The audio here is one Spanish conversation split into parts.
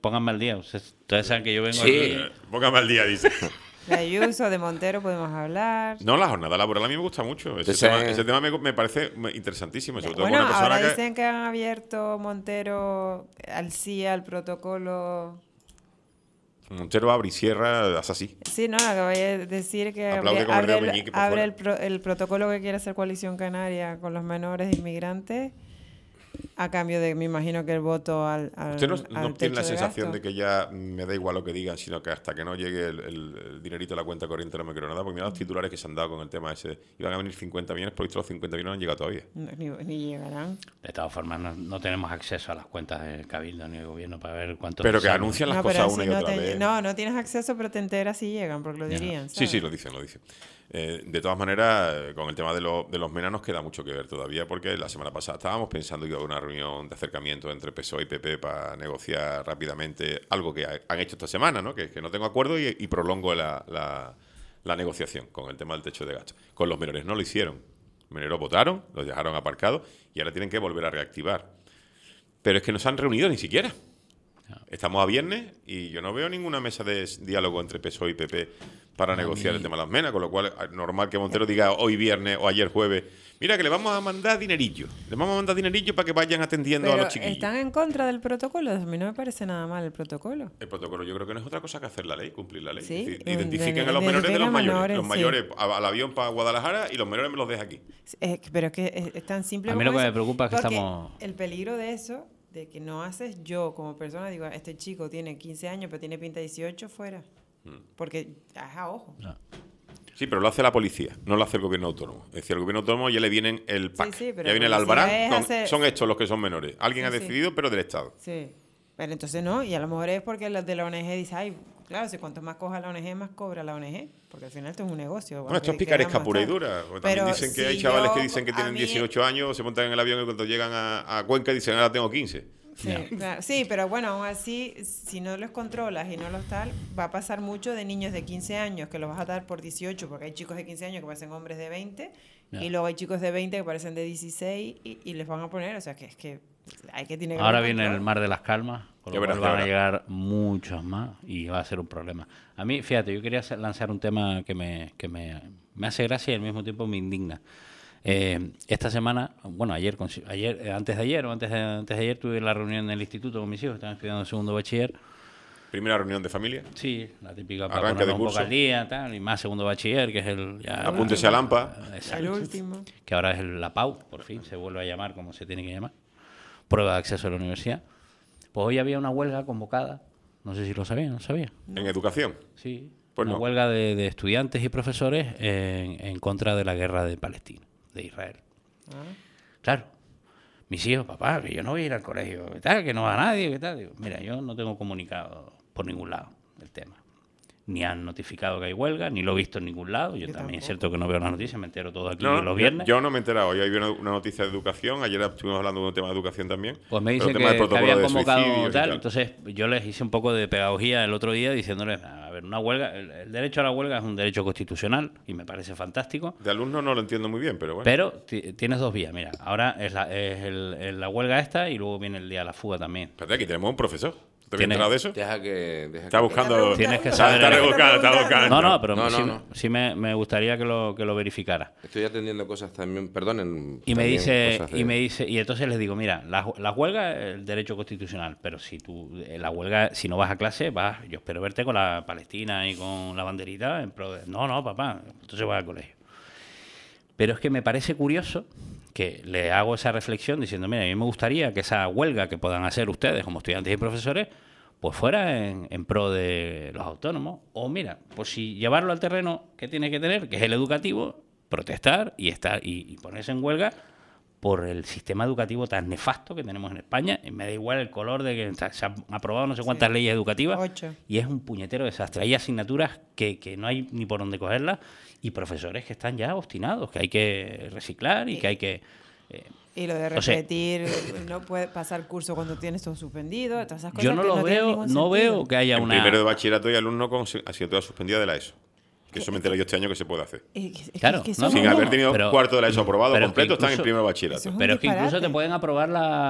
pónganme al día. Ustedes saben que yo vengo Sí. aquí. Póngame al día, dice. De Ayuso, de Montero podemos hablar. No, la jornada laboral a mí me gusta mucho. Ese tema me parece interesantísimo, sobre todo Bueno, con una persona ahora que... dicen que han abierto Montero al CIA, al protocolo. Montero abre y cierra, hace así. Sí, no, lo que voy a decir que Aplaude con el dedo meñique por abre fuera. el protocolo que quiere hacer Coalición Canaria con los menores inmigrantes a cambio de, me imagino que el voto al Usted no al tiene la techo de sensación gasto. de que ya me da igual lo que digan, sino que hasta que no llegue el dinerito a la cuenta corriente no me creo nada, porque mira los titulares que se han dado con el tema ese. Iban a venir 50 millones, pero los 50 millones no han llegado todavía. Ni llegarán. De todas formas, no tenemos acceso a las cuentas del Cabildo ni del Gobierno para ver cuánto... Pero que anuncian las pero cosas si una y no otra te- vez. No tienes acceso, pero te enteras si llegan, porque lo Ya. dirían. Sí, ¿sabes? sí, lo dicen. De todas maneras, con el tema de los menanos queda mucho que ver todavía, porque la semana pasada estábamos pensando que iba a haber una reunión de acercamiento entre PSOE y PP para negociar rápidamente algo que han hecho esta semana, ¿no? Que no tengo acuerdo y prolongo la negociación con el tema del techo de gasto. Con los menores no lo hicieron. Los menores votaron, los dejaron aparcados y ahora tienen que volver a reactivar. Pero es que no se han reunido ni siquiera. Estamos a viernes y yo no veo ninguna mesa de diálogo entre PSOE y PP para negociar el tema de las menas, con lo cual es normal que Montero diga hoy viernes o ayer jueves, mira que le vamos a mandar dinerillo, para que vayan atendiendo a Pero los chiquillos. están en contra del protocolo. A mí no me parece nada mal el protocolo. El protocolo yo creo que no es otra cosa que hacer la ley, cumplir la ley. Sí, Es decir, identifiquen a los menores de los mayores. Los mayores al avión para Guadalajara y los menores me los deja aquí. Pero es que es tan simple A mí como lo que eso, me preocupa es que porque estamos... el peligro de eso, de que no haces yo como persona, digo, este chico tiene 15 años, pero tiene pinta de 18, fuera. Porque, a ojo. No. Sí, pero lo hace la policía, no lo hace el gobierno autónomo. Es decir, al gobierno autónomo ya le vienen el pack, Sí, pero ya viene el la policía albarán, es hacer- son estos los que son menores. Alguien Sí, ha sí. decidido, pero del Estado. Sí. Pero entonces no, y a lo mejor es porque los de la ONG dicen, ay, claro, si cuanto más coja la ONG, más cobra la ONG. Porque al final esto es un negocio. Bueno, esto es picaresca pura y dura. Porque también Pero dicen que si hay chavales yo- que dicen que a tienen mí- 18 años, se montan en el avión y cuando llegan a Cuenca dicen, ahora tengo 15. Sí, claro. Sí, pero bueno, aún así, si no los controlas y no los tal, va a pasar mucho de niños de 15 años que los vas a dar por 18, porque hay chicos de 15 años que parecen hombres de 20, Ya. y luego hay chicos de 20 que parecen de 16 y les van a poner, o sea, que es que hay que tener Ahora gran viene el control. mar de las calmas, con Ya lo cual verás, van ya a verás. llegar muchos más y va a ser un problema. A mí, fíjate, yo quería lanzar un tema que me hace gracia y al mismo tiempo me indigna. Esta semana, bueno, antes de ayer tuve la reunión en el instituto con mis hijos, estaban estudiando segundo bachiller. Primera reunión de familia. Sí, la típica para Arranque ponernos de un poco curso. al día, tal, y más segundo bachiller, que es el... ya- Apúntese a Lampa. Exacto. El último. Que ahora es la PAU, por fin, se vuelve a llamar como se tiene que llamar. Prueba de acceso a la universidad. Pues hoy había una huelga convocada, no sé si lo sabía, ¿no sabía? En educación. Sí, Pues una no. huelga de estudiantes y profesores en contra de la guerra de Palestina, de Israel. Claro, mis hijos, papá, que yo no voy a ir al colegio, ¿qué tal? Que no va nadie, ¿qué tal? Digo, mira, yo no tengo comunicado por ningún lado el tema. Ni han notificado que hay huelga, ni lo he visto en ningún lado. Yo también es cierto que no veo las noticias, me entero todo aquí los viernes. Yo no me he enterado. Hoy había una noticia de educación. Ayer estuvimos hablando de un tema de educación también. Pues me Pero dicen el tema del que protocolo habían de convocado suicidios y tal, entonces yo les hice un poco de pedagogía el otro día diciéndoles, a ver, una huelga, el derecho a la huelga es un derecho constitucional y me parece fantástico, De alumnos no lo entiendo muy bien, pero bueno. pero tienes dos vías, mira, ahora es la huelga esta y luego viene el día de la fuga también. Espérate, aquí tenemos un profesor. ¿Te habías Tiene- enterado de eso? Deja Está que- buscando... Tienes que Está saber- rebuscando. No, pero No, sí, no. sí me gustaría que lo verificara. Estoy atendiendo cosas también, perdonen. Y me también dice, cosas de- y entonces les digo, mira, la huelga es el derecho constitucional, pero si tú, la huelga, si no vas a clase, yo espero verte con la Palestina y con la banderita en pro de, no, papá, entonces vas al colegio. Pero es que me parece curioso que le hago esa reflexión diciendo, mira, a mí me gustaría que esa huelga que puedan hacer ustedes como estudiantes y profesores, pues fuera en pro de los autónomos. O mira, pues si llevarlo al terreno que tiene que tener, que es el educativo, protestar y ponerse en huelga por el sistema educativo tan nefasto que tenemos en España. Y me da igual el color de que se han aprobado no sé cuántas leyes educativas 8. y es un puñetero desastre. Hay asignaturas que no hay ni por dónde cogerlas y profesores que están ya obstinados, que hay que reciclar y que hay que... Y lo de No sé. repetir, no puede pasar curso cuando tienes todo suspendido, todas esas cosas Yo no que lo tienen veo, ningún no sentido. veo que haya En una... primero de bachillerato hay alumnos con asignatura suspendida de la ESO. Que eso me enteré yo este año que se puede hacer. Claro, que no, eso Sin es haber un- tenido pero- cuarto de la ESO aprobado pero completo, que están en incluso- primer Eso bachillerato. es un Pero es que incluso disparate. te pueden aprobar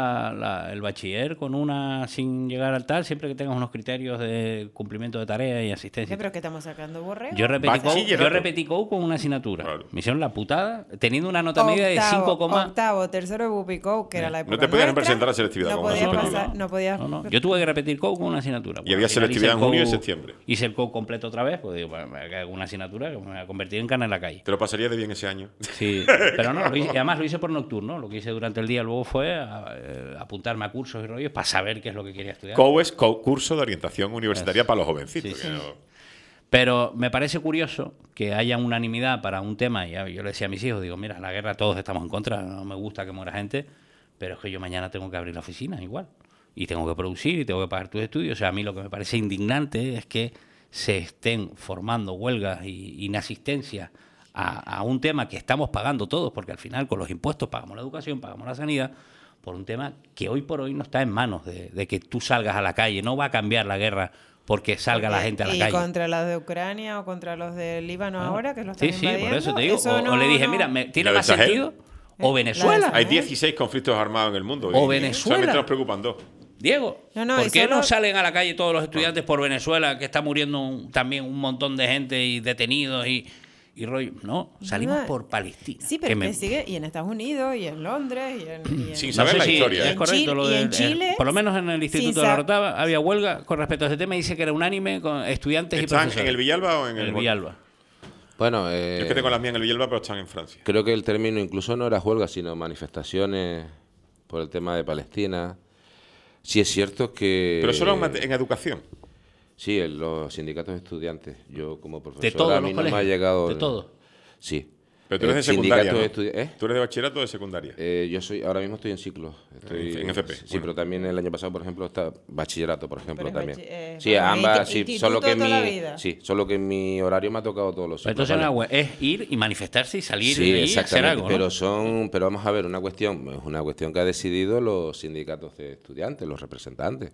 el bachiller con una sin llegar al tal, siempre que tengas unos criterios de cumplimiento de tareas y asistencia. Pero que estamos sacando borrego. Yo Bachillerato. repetí COU con una asignatura. Claro. Me hicieron la putada, teniendo una nota media de 5, octavo, tercero de Bupicou, que era la época No te podías nuestra, presentar a la selectividad No como podías una pasar, selectividad. no podías... No. Yo tuve que repetir COU con una asignatura. Y había al final selectividad hice en junio y COU- septiembre. Hice el COU completo otra vez, pues digo, pues, me hago una asignatura que me voy a convertir en cana en la calle. Te lo pasarías de bien ese año. Sí, pero no, y además lo hice por nocturno. Lo que hice durante el día luego fue apuntarme a cursos y rollos para saber qué es lo que quería estudiar. COU es curso de orientación universitaria para los jovencitos. Sí, que sí. no- Pero me parece curioso que haya unanimidad para un tema. Y yo le decía a mis hijos, digo, mira, la guerra todos estamos en contra, no me gusta que muera gente, pero es que yo mañana tengo que abrir la oficina igual. Y tengo que producir y tengo que pagar tus estudios. O sea, a mí lo que me parece indignante es que se estén formando huelgas y inasistencia a un tema que estamos pagando todos, porque al final con los impuestos pagamos la educación, pagamos la sanidad, por un tema que hoy por hoy no está en manos de que tú salgas a la calle. No va a cambiar la guerra porque salga la gente a la y calle. contra los de Ucrania o contra los del Líbano Claro. ahora, que lo están Sí, sí, invadiendo. por eso te digo. Eso O no- le dije, no- mira, ¿tiene ¿La más de Sahel? sentido? O La Venezuela. de Hay 16 conflictos armados en el mundo. O y Venezuela. Solamente nos preocupan dos. Diego, No, ¿por y qué solo- no salen a la calle todos los estudiantes por Venezuela, que está muriendo también un montón de gente y detenidos y rollo? No, salimos No, por Palestina. Sí, pero que sigue, y en Estados Unidos, y en Londres, y en Sin No saber sé la si historia. es ¿eh? correcto Chile- lo y de, en Chile, por lo menos en el Instituto sin de la sa- Rotava había huelga con respecto a ese tema y dice que era unánime con estudiantes y ¿Están profesores. en el Villalba o en En el Villalba. Bueno, Yo es que tengo las mías en el Villalba, pero están en Francia. creo que el término incluso no era huelga, sino manifestaciones por el tema de Palestina. Sí es cierto que... Pero solo en educación. Sí, en los sindicatos de estudiantes. Yo como profesor De todos a los mí no me ha colegios. llegado... De todo. Sí. Pero tú eres de Sindicatos secundaria, ¿no? de ¿Tú eres de bachillerato o de secundaria? Yo soy, ahora mismo estoy en ciclo. Estoy, En FP, Sí, bueno. pero también el año pasado, por ejemplo, está bachillerato, por ejemplo, Pero es también. bachi- Sí, bueno, ambas, sí, instituto solo que en toda la mi, vida. sí, solo que en mi horario me ha tocado todos los Pero ciclos. entonces ¿vale? es ir y manifestarse y salir Sí, y hacer exactamente, algo, ¿no? pero vamos a ver, es una cuestión que ha decidido los sindicatos de estudiantes, los representantes.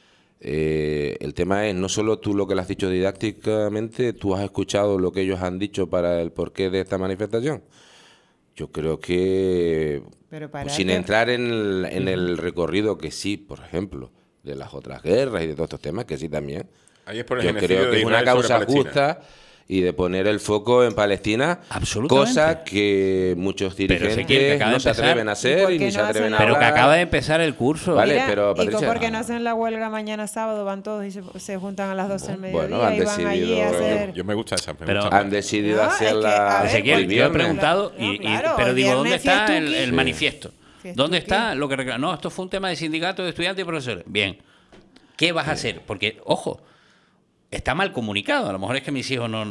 El tema es, no solo tú lo que le has dicho didácticamente, tú has escuchado lo que ellos han dicho para el porqué de esta manifestación. Yo creo que, Pero pues, para sin que- entrar en el recorrido que sí, por ejemplo, de las otras guerras y de todos estos temas, que sí también, Ahí es por el yo genocidio creo que de es una Israel sobre causa Palestina. justa y de poner el foco en Palestina, Absolutamente. cosa que muchos Ezequiel, que dirigentes acaba de no se empezar, atreven a ¿y hacer por y qué ni se no atreven hacen a la Pero que hablar. acaba de empezar el curso. Vale, Mira, pero, ¿y Patricia, por qué no hacen la huelga mañana sábado? Van todos y se juntan a las 12 del mediodía bueno, han y van allí decidido- a hacer... Yo me gusta esa. Me Pero- gusta Han decidido No, es que, a hacerla ver, Ezequiel, hoy yo he viernes. preguntado, No, y, claro, pero el digo, ¿dónde viernes está fiestuki. el Sí. manifiesto? Fiestuki. ¿Dónde está lo que reclama? No, esto fue un tema de sindicato de estudiantes y profesores. Bien, ¿qué vas a hacer? Porque, ojo, está mal comunicado. A lo mejor es que mis hijos no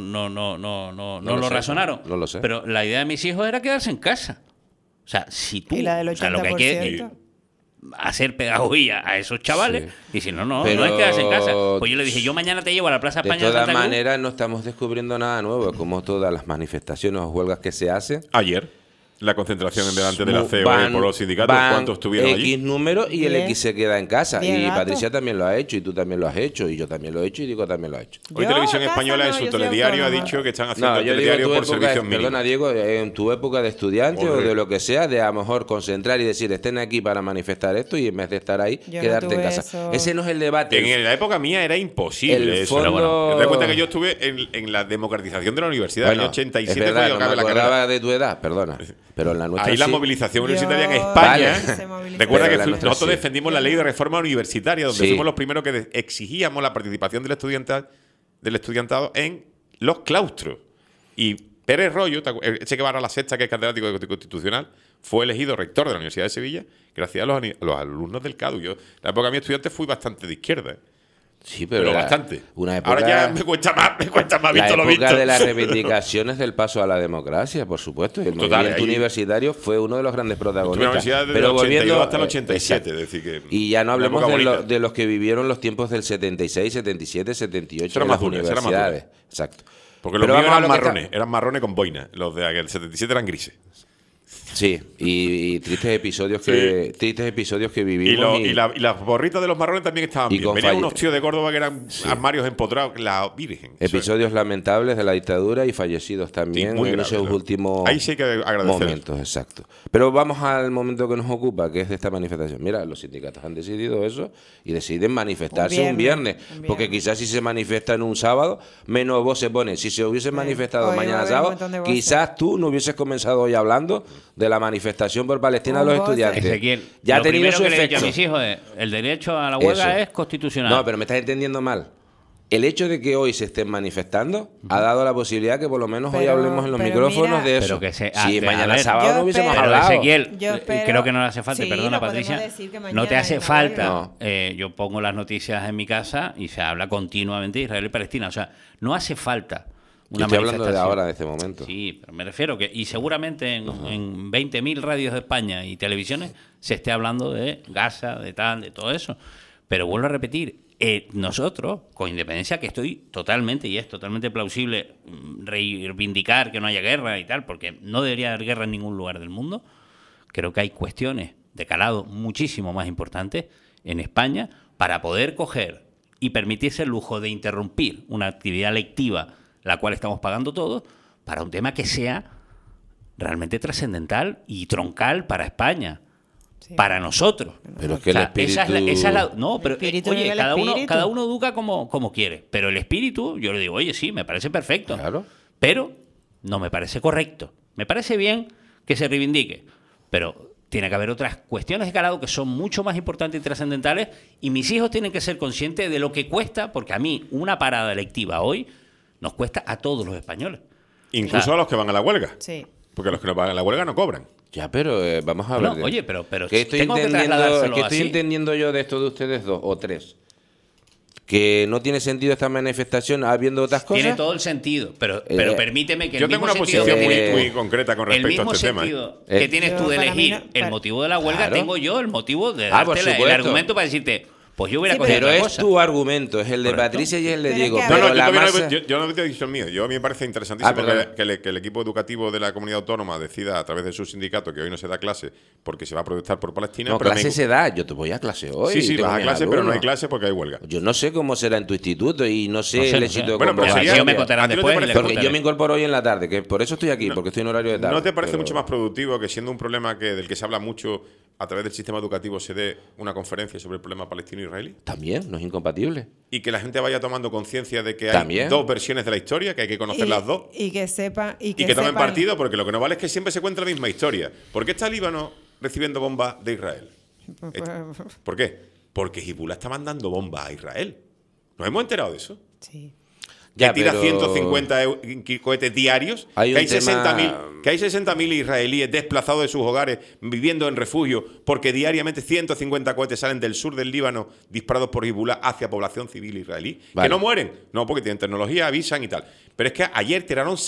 lo lo sé, razonaron. no lo sé. Pero la idea de mis hijos era quedarse en casa. O sea, si tú... Y la del o sea, lo que hay que 80%. hacer pedagogía a esos chavales. Sí. Y si no, no Pero- es quedarse en casa. Pues yo le dije, yo mañana te llevo a la Plaza De España de todas Santa Cruz. maneras, no estamos descubriendo nada nuevo, como todas las manifestaciones o huelgas que se hacen. Ayer, la concentración en delante de la COE Van- por los sindicatos, van ¿cuántos estuvieron X allí? número y el Bien. X se queda en casa. Bien, Y gato. Patricia también lo ha hecho, y tú también lo has hecho, y yo también lo he hecho, y Diego también lo ha hecho. Hoy Yo Televisión a casa Española no, en su yo soy telediario ha autónoma. dicho que están haciendo No, el yo digo telediario tu por época, servicios mínimos. perdona Diego, en tu época de estudiante Joder. o de lo que sea, de a lo mejor concentrar y decir, estén aquí para manifestar esto, y en vez de estar ahí, Yo no quedarte en tuve casa. eso. Ese no es el debate. En la época mía era imposible El eso. fondo- Pero bueno, te das cuenta que yo estuve en la democratización de la universidad. En el 87 es verdad, fue yo no me acabé la carrera. acordaba de tu edad, perdona. Pero en la nuestra Ahí la sí. movilización universitaria en Yo- España. Vale. Se movilizó. Recuerda Pero que la nuestra nosotros sí. defendimos la ley de reforma universitaria, donde Sí. fuimos los primeros que exigíamos la participación del estudiantado en los claustros. Y Pérez Royo, ese que va a la sexta, que es catedrático de Constitucional, fue elegido rector de la Universidad de Sevilla gracias a los alumnos del CADU. Yo, en la época de mi estudiante, fui bastante de izquierda. Sí, Pero era bastante. Una época, Ahora ya me cuesta más la visto lo época visto. de las reivindicaciones del paso a la democracia, por supuesto. Y el Total, movimiento ahí- universitario fue uno de los grandes Estuve en la protagonistas. universidad desde Pero el 82 volviendo hasta el 87. exacto. Es decir que Y ya no una hablemos época bonita. de los que vivieron los tiempos del 76, 77, 78 Será en más las dura, será más universidades. dura. Exacto. Porque los Pero míos vamos a eran lo que marrones, eran marrones con boina. Los de aquel 77 eran grises. Sí, y tristes episodios que vivimos. Y las borritas de los marrones también estaban y bien. con Venían unos tíos de Córdoba que eran armarios empotrados. La Virgen. Episodios lamentables de la dictadura y fallecidos también muy en grave, esos claro. últimos Ahí sí hay que agradecer. momentos, exacto. Pero vamos al momento que nos ocupa, que es de esta manifestación. Mira, los sindicatos han decidido eso y deciden manifestarse un viernes. Porque quizás si se manifiestan un sábado, menos voz se pone. Si se hubiese manifestado Hoy va a mañana haber un sábado, montón de voces. quizás tú no hubieses comenzado hoy hablando de la manifestación por Palestina de los Con voces. estudiantes. Ezequiel, Ya ha lo tenido primero su que le he dicho efecto. a mis hijos es, el derecho a la huelga Eso. es constitucional. No, pero me estás entendiendo mal. El hecho de que hoy se estén manifestando ha dado la posibilidad que por lo menos hoy Pero- hablemos en los pero micrófonos mira- de eso. Pero que se- si a mañana ver, sábado yo no hubiésemos espero- Pero hablado. Ezequiel, Yo espero- creo que no le hace falta, sí, perdona lo podemos Patricia, decir que no te mañana hace hay una falta. huelga. Yo pongo las noticias en mi casa y se habla continuamente de Israel y Palestina. O sea, no hace falta Yo una estoy hablando de manifestación. ahora, de este momento. Sí, pero me refiero que, y seguramente en 20.000 radios de España y televisiones se esté hablando de Gaza, de tal, de todo eso. Pero vuelvo a repetir, nosotros, con independencia que estoy totalmente, y es totalmente plausible reivindicar que no haya guerra y tal, porque no debería haber guerra en ningún lugar del mundo, creo que hay cuestiones de calado muchísimo más importantes en España para poder coger y permitirse el lujo de interrumpir una actividad lectiva, la cual estamos pagando todos, para un tema que sea realmente trascendental y troncal para España. Sí. Para nosotros. Pero es que el espíritu... No, pero espíritu oye, y el cada espíritu. uno educa como quiere. Pero el espíritu, yo le digo, oye, sí, me parece perfecto. Claro. Pero no me parece correcto. Me parece bien que se reivindique. Pero tiene que haber otras cuestiones de calado que son mucho más importantes y trascendentales. Y mis hijos tienen que ser conscientes de lo que cuesta, porque a mí una parada electiva hoy nos cuesta a todos los españoles. Incluso O sea, a los que van a la huelga. Sí. Porque los que no van a la huelga no cobran. Ya, pero vamos a No, ver. oye, pero ¿Qué estoy tengo que entendiendo, trasladárselo ¿qué estoy así? entendiendo yo de esto de ustedes dos o tres? Que no tiene sentido esta manifestación habiendo otras cosas. Tiene todo el sentido, pero permíteme que Yo el tengo mismo una sentido posición que- muy concreta con el respecto mismo a este tema. sentido que tienes Yo, tú de para mí elegir no- el para- motivo de la huelga, Claro. tengo yo el motivo de Ah, por darte el supuesto. argumento para decirte, pues yo hubiera Sí, cogido Pero otra es cosa. tu argumento, es el de Correcto. Patricia y es el de Pero es Diego. que a No, ver- no, Pero yo, la todavía masa... yo no te he dicho el mío. Yo a mí me parece interesantísimo perdona. que el equipo educativo de la comunidad autónoma decida a través de su sindicato que hoy no se da clase porque se va a protestar por Palestina. No, pero clase me- se da. Yo te voy a clase hoy. Sí, sí, tengo vas a mis clase, pero no hay alumnos. clase porque hay huelga. Yo no sé cómo será en tu instituto y no sé No sé, el no éxito sé. de Bueno, pero convocatoria. sería- me contarán ¿a ti no te después y parece- les Porque contaré. yo me incorporo hoy en la tarde, que por eso estoy aquí, porque estoy en horario de tarde. ¿No te parece pero- mucho más productivo que siendo un problema del que se habla mucho a través del sistema educativo se dé una conferencia sobre el problema palestino-israelí? También, no es incompatible. Y que la gente vaya tomando conciencia de que hay También. dos versiones de la historia, que hay que conocer las dos. Y que sepa. Y Y que tomen sepan- partido, porque lo que no vale es que siempre se cuenta la misma historia. ¿Por qué está Líbano recibiendo bombas de Israel? ¿Por qué? Porque Hezbollah está mandando bombas a Israel. ¿Nos hemos enterado de eso? Sí. Ya, que tira pero- 150 cohetes diarios, Hay que un hay tema- 60.000 israelíes desplazados de sus hogares, viviendo en refugio, porque diariamente 150 cohetes salen del sur del Líbano disparados por Hezbollah hacia población civil israelí. Vale. Que no mueren, no, porque tienen tecnología, avisan y tal. Pero es que ayer tiraron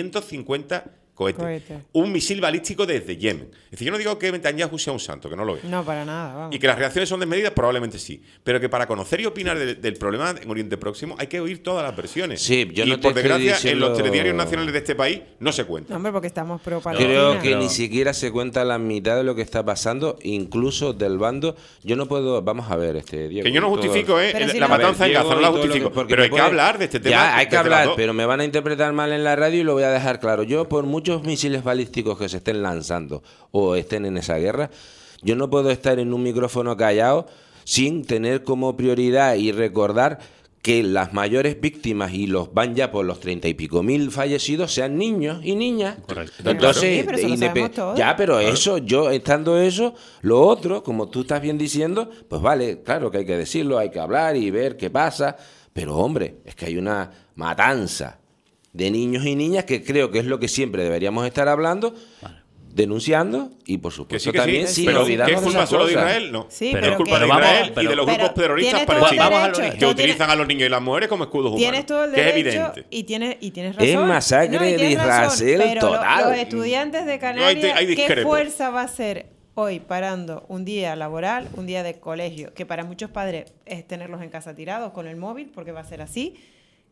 650 cohetes. Un misil balístico desde Yemen. Es decir, yo no digo que Netanyahu sea un santo, que no lo es. No, para nada. Vamos. Y que las reacciones son desmedidas, probablemente sí. Pero que para conocer y opinar del problema en Oriente Próximo hay que oír todas las versiones. Sí, yo y no te por estoy desgracia, diciendo- en los telediarios nacionales de este país no se cuenta. No, hombre, porque estamos pro Palestina. Creo que Pero- ni siquiera se cuenta la mitad de lo que está pasando, incluso del bando. Yo no puedo. Vamos a ver, Diego. Que yo no y todo- justifico Pero si la no- matanza en Diego, Gaza, no y la todo lo que- justifico. porque Pero me hay que puede- hablar de este tema. Ya, hay que desde las hablar, dos. pero me van a interpretar mal en la radio y lo voy a dejar claro. Yo, por muchos misiles balísticos que se estén lanzando o estén en esa guerra, yo no puedo estar en un micrófono callado sin tener como prioridad y recordar que las mayores víctimas, y los van ya por los 30 y pico mil fallecidos, sean niños y niñas. Correcto. Entonces, Sí, pero eso lo sabemos todos. ya, pero eso, yo estando eso, lo otro, como tú estás bien diciendo, pues vale, claro que hay que decirlo, hay que hablar y ver qué pasa, pero hombre, es que hay una matanza de niños y niñas que creo que es lo que siempre deberíamos estar hablando, denunciando y por Que supuesto sí, también sin pero ¿qué olvidarnos es de culpa esas solo de cosas. Israel? No. Sí, Pero pero, es culpa que- de vamos- Israel y pero- de los grupos pero terroristas tienes todo el palestinos Vamos a lo derecho, origen. que tú tienes- utilizan a los niños y las mujeres como escudos humanos. Tienes todo el que es derecho evidente. y tienes razón. Es masacre y de tienes razón, Israel pero total. Los estudiantes de No, Canarias, hay ¿qué discrepo. fuerza va a ser hoy parando un día laboral, un día de colegio, que para muchos padres es tenerlos en casa tirados con el móvil, porque va a ser así?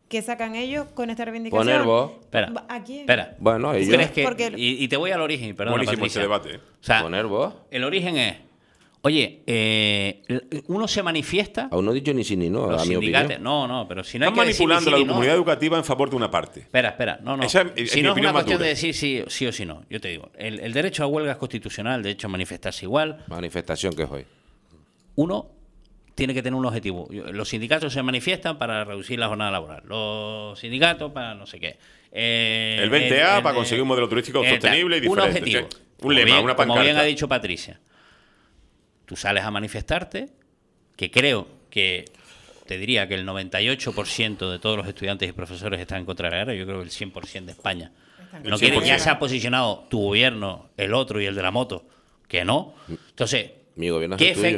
¿Qué sacan ellos con esta reivindicación? Poner voz. Espera, ¿A quién? espera. Bueno, ¿Tú ellos... crees que, Porque- y te voy al origen, perdón, Buenísimo ese debate. O sea, Poner voz. el origen es, oye, uno se manifiesta, Aún no he dicho ni sí ni no, los a mi sindicatos, opinión. no, pero si no hay Están que decir ni manipulando sí la ni no. comunidad educativa en favor de una parte. Espera, no. Esa es Si mi no es opinión una más cuestión dura. de decir sí o sí no, yo te digo, el derecho a huelga es constitucional, el derecho a manifestarse igual, Manifestación que es hoy. uno tiene que tener un objetivo. Los sindicatos se manifiestan para reducir la jornada laboral, los sindicatos para no sé qué. El 20A para conseguir un modelo turístico sostenible y diferente. Un objetivo. Un lema, Como una Como bien pancarta. ha dicho Patricia, tú sales a manifestarte, que creo que te diría que el 98% de todos los estudiantes y profesores están en contra de la guerra, yo creo que el 100% de España. El No quiere, 100%. ya se ha posicionado tu gobierno, el otro y el de la moto, que no. Entonces, Mi gobierno es ¿qué el tuyo.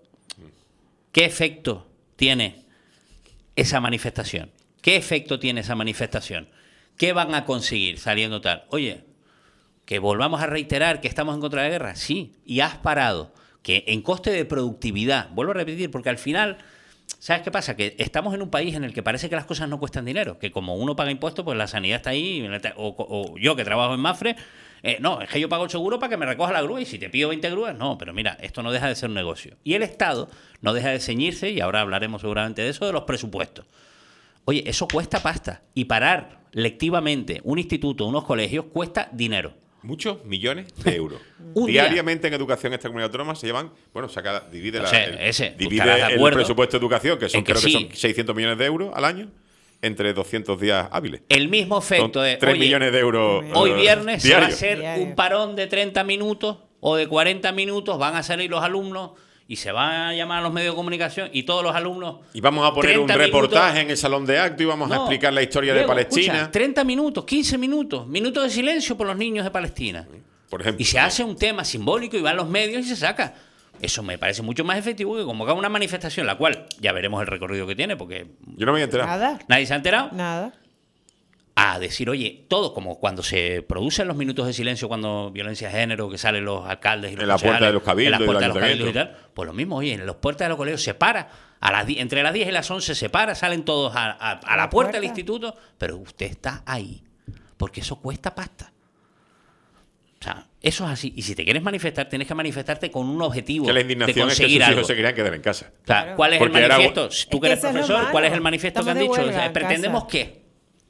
efecto tiene esa manifestación? ¿Qué efecto tiene esa manifestación? ¿Qué van a conseguir saliendo tal? Oye, que volvamos a reiterar que estamos en contra de la guerra, sí, y has parado, que en coste de productividad, vuelvo a repetir, porque al final, ¿sabes qué pasa? Que estamos en un país en el que parece que las cosas no cuestan dinero, que como uno paga impuestos, pues la sanidad está ahí, o yo que trabajo en Mafre, no, es que yo pago el seguro para que me recoja la grúa y si te pido 20 grúas, no, pero mira, esto no deja de ser un negocio. Y el Estado no deja de ceñirse, y ahora hablaremos seguramente de eso, de los presupuestos. Oye, eso cuesta pasta, y parar lectivamente un instituto, unos colegios, cuesta dinero. Muchos millones de euros. Un día. Diariamente en educación esta comunidad autónoma se llevan, bueno, divide, O sea, tú divide estarás de el acuerdo presupuesto de educación, que son en que creo que sí. son 600 millones de euros al año, entre 200 días hábiles. El mismo efecto Son de 3 oye, millones de euros hoy viernes se va a diarios. hacer Diario. un parón de 30 minutos o de 40 minutos, van a salir los alumnos y se van a llamar a los medios de comunicación y todos los alumnos... Y vamos a poner un 30 reportaje minutos. en el salón de acto y vamos a No, explicar la historia de Diego, Palestina. escucha, 30 minutos, 15 minutos, minutos de silencio por los niños de Palestina. Por ejemplo. Y se hace un tema simbólico y van los medios y se saca. Eso me parece mucho más efectivo que convocar una manifestación, la cual ya veremos el recorrido que tiene, porque Yo no me voy a enterar. Nada, nadie se ha enterado. nada. A decir, oye, todo como cuando se producen los minutos de silencio, cuando violencia de género, que salen los alcaldes y los En la puerta concejales, de los cabildos en las y del puertas de los cabildos y ayuntamiento. tal, pues lo mismo, oye, en las puertas de los colegios se para, entre las 10 y las 11 se para, salen todos a la puerta del instituto, pero usted está ahí, porque eso cuesta pasta. O sea, eso es así. Y si te quieres manifestar, tienes que manifestarte con un objetivo Que la de indignación es que conseguir sus algo. hijos se querían quedar en casa. O sea, Claro. ¿cuál es Porque el era- manifiesto? Tú que Es eres que eso es lo profesor, ¿cuál es malo. el manifiesto que han Estamos de dicho? O sea, huelga en ¿pretendemos casa. qué?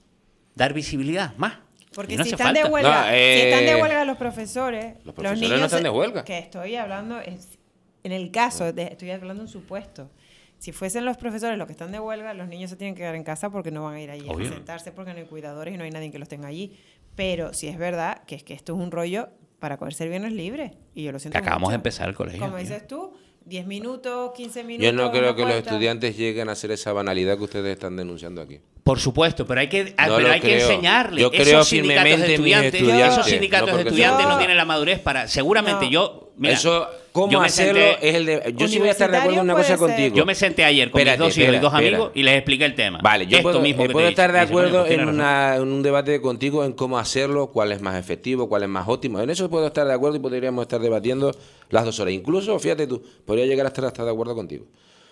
Dar visibilidad, más. Porque Y no si hace están de falta. huelga, No, si están de huelga los profesores profesores no están de huelga. Que estoy hablando, en el caso, estoy hablando de un supuesto. Si fuesen los profesores los que están de huelga, los niños se tienen que quedar en casa porque no van a ir allí Obvio. a sentarse porque no hay cuidadores y no hay nadie que los tenga allí. Pero si es verdad que es que esto es un rollo para cogerse el viernes libre. Y yo lo siento Que acabamos mucho. de empezar el colegio. Como tío. dices tú, 10 minutos, 15 minutos. Yo no creo una que los puerta. estudiantes lleguen a hacer esa banalidad que ustedes están denunciando aquí. Por supuesto, pero hay que, No pero lo hay que creo. enseñarle. Yo creo Esos sindicatos firmemente de en mis estudiantes, estudiantes, esos sindicatos no de porque estudiantes sean- no tienen la madurez para. Seguramente No. yo. Mira, Eso, ¿cómo yo me hacerlo? senté- Es el de. Yo sí voy a estar de acuerdo en una cosa Universitario puede ser. contigo. Yo me senté ayer con Espérate, mis dos hijos y espera, dos espera. amigos y les expliqué el tema. Vale, yo Esto puedo, mismo que te puedo he estar dicho. de Y dice, coño, acuerdo pues tienes razón. en un debate contigo en cómo hacerlo, cuál es más efectivo, cuál es más óptimo. En eso puedo estar de acuerdo y podríamos estar debatiendo las 2 horas. Incluso, fíjate tú, podría llegar a estar de acuerdo contigo.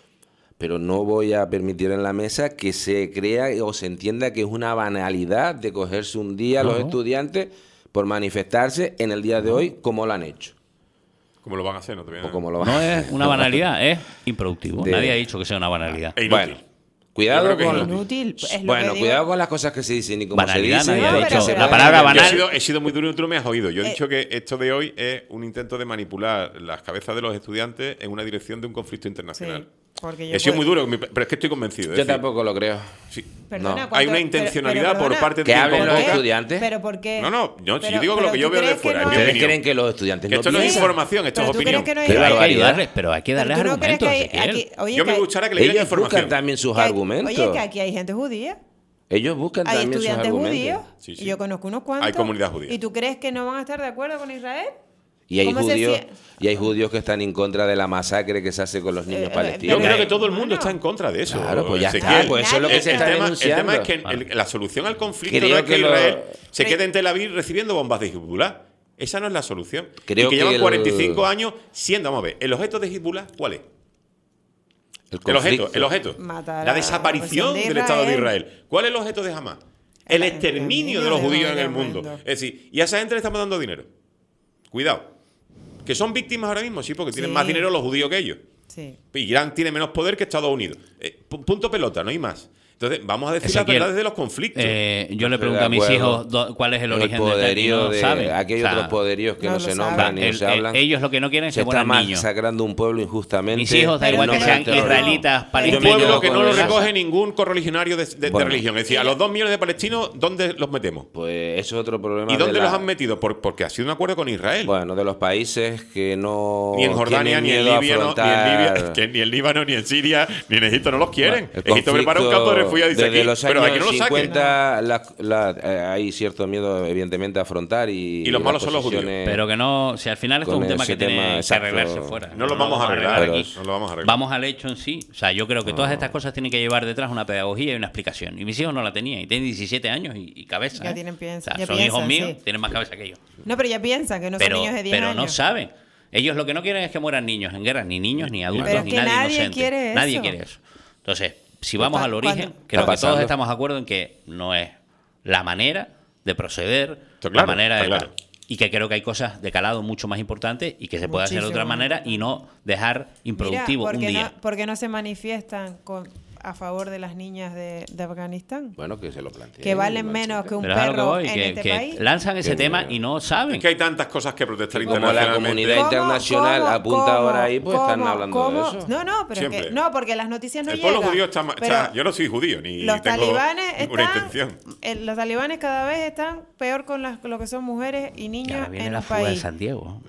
Pero no voy a permitir en la mesa que se crea o se entienda que es una banalidad de cogerse un día a los No. estudiantes por manifestarse en el día de hoy como lo han hecho. ¿Cómo lo van a hacer? No te voy a- O como lo van No es una banalidad, es improductivo. De- Nadie ha dicho que sea una banalidad. E inútil. Bueno, cuidado Yo creo que con... es Inútil. Es lo Bueno, que digo. cuidado con las cosas que se dicen y como Banalidad, se dicen. nadie ha No, dicho. pero- La palabra Yo banal. he sido muy duro y tú no me has oído. Yo he dicho que esto de hoy es un intento de manipular las cabezas de los estudiantes en una dirección de un conflicto internacional. Sí, porque yo He sido puedo- muy duro, pero es que estoy convencido. Es Yo decir, tampoco lo creo. sí. Perdona, No. ¿cuánto- Hay una pero- intencionalidad por perdona, parte de Que quien hablen los convoca. estudiantes. ¿Pero por qué? No, yo Pero- digo lo pero que yo ¿tú veo de crees que fuera, no es mi hay- ¿Ustedes opinión. creen que los estudiantes Que no esto no es piensan? información, esto es Pero tú crees opinión. que no hay- Qué Pero hay que barbaridad. ayudarles, pero hay que darles ¿Pero tú no crees argumentos. que hay- Ezequiel. oye, Yo me que- gustaría que le dieran Ellos buscan información. también sus que hay- argumentos. Oye, que aquí hay gente judía. Ellos buscan Hay también sus estudiantes argumentos. judíos. Sí, sí. Y yo conozco unos cuantos. Hay comunidad judía. ¿Y tú crees que no van a estar de acuerdo con Israel? Y hay ¿Cómo se judíos, sie- y hay judíos que están en contra de la masacre que se hace con los niños Yo palestinos. creo que todo el Bueno. mundo está en contra de eso. Claro, pues ya Ezequiel. está, pues eso es lo que se está el denunciando. tema es que la solución al conflicto Creo no es que que lo- Israel se quede en Tel Aviv recibiendo bombas de Hezbollah. Esa no es la solución. Creo y que que llevan el- 45 años siendo, vamos a ver, el objeto de Hezbollah, ¿cuál es? El objeto. Matar La a la desaparición población de del Estado de Israel. Israel. ¿Cuál es el objeto de Hamas? El exterminio de los judíos en el mundo. Es decir, y a esa gente le estamos dando dinero. Cuidado. ¿Que son víctimas ahora mismo? Sí, porque tienen más dinero los judíos que ellos. Sí. Irán tiene menos poder que Estados Unidos. Punto pelota, no hay más. Entonces, vamos a decir las verdades de los conflictos. Yo le pregunto a mis hijos cuál es el origen del poderío no saben. Aquí hay otros poderíos que no se nombran ni se hablan. Ellos lo que no quieren es que mueran niños. Se está masacrando un pueblo injustamente. Mis hijos, da igual que sean israelitas, Un palestinos. pueblo que no lo Gaza. recoge ningún correligionario de religión. Es decir, a los 2 millones de palestinos, ¿dónde los metemos? Pues eso es otro problema. ¿Y dónde los han metido? Porque ha sido un acuerdo con Israel. Bueno, de los países que no. Ni en Jordania, ni en Libia, ni en Líbano, ni en Siria, ni en Egipto no los quieren. Egipto prepara un campo de refugiados y dice aquí, pero aquí no los saquen. 50 hay cierto miedo, evidentemente, a afrontar. Y los malos son los judíos. Pero que no, si al final esto es un tema que tiene que arreglarse fuera. No lo vamos a arreglar aquí. No lo vamos a arreglar. Vamos al hecho en sí. O sea, yo creo que todas estas cosas tienen que llevar detrás una pedagogía y una explicación. Y mis hijos no la tenían. Y tienen 17 años y cabeza. Ya tienen piensa. O sea, Ya son piensan, hijos míos, sí. tienen más cabeza que yo. No, pero ya piensan que no son niños de 10 años. Pero no saben. Ellos lo que no quieren es que mueran niños en guerra, ni niños, ni adultos, Pero es ni que nadie nadie inocente. quiere eso. Nadie quiere eso. Entonces, si vamos al origen, creo que pasando. todos estamos de acuerdo en que no es la manera de proceder, Está claro, la manera de está claro. tal. Y que creo que hay cosas de calado mucho más importantes y que se puede hacer de otra Muchísimo. manera y no dejar improductivo Mira, un día. ¿por qué no se manifiestan a favor de las niñas de Afganistán? Bueno, que se lo planteen. Que valen menos que un Pero es a lo que perro voy, en que, este que país. lanzan ese Que tema no. y no saben. Es que hay tantas cosas que protestar Como la internacionalmente. comunidad internacional apunta ahora ahí, pues están hablando de eso. No, pero es Siempre. que no, porque las noticias no El llegan. pueblo judío está, Pero yo no soy judío, ni los tengo talibanes ninguna están, intención. los talibanes cada vez están peor con lo que son mujeres y Y niños ahora viene en la el fuga de país. San Diego.